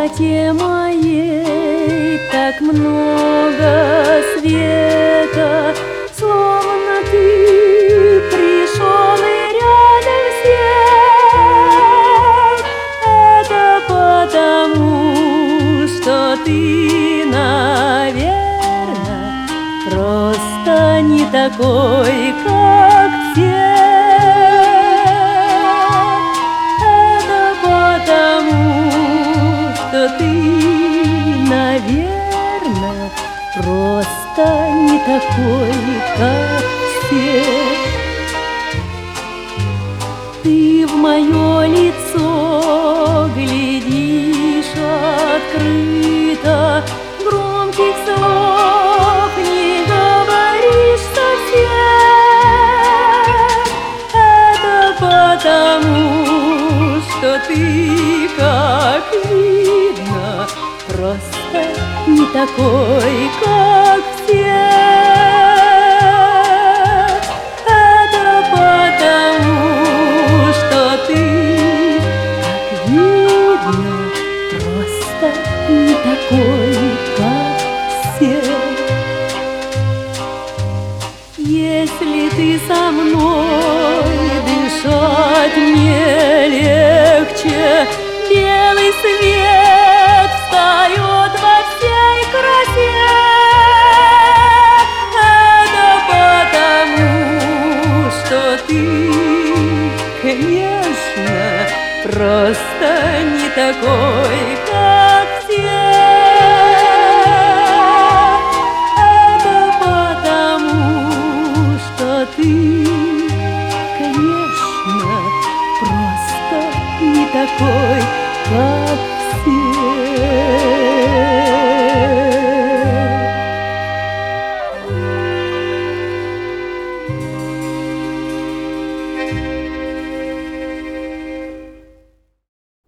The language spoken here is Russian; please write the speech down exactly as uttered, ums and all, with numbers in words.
красоте моей так много света, словно ты пришел и рядом здесь. Это потому, что ты, наверное, просто не такой, как все. Ты, наверное, просто не такой, как все. Ты в мое лицо глядишь открыто, громких слов не говоришь совсем. Это потому, что ты, как видно, просто не такой, как все. Это потому, что ты, как видно, просто не такой, как все. Если ты со мной, дышать мне легче, белый свет встает во всей красе. Это потому, что ты, конечно, просто не такой, как все. Это потому, что ты, конечно, просто не такой, как все.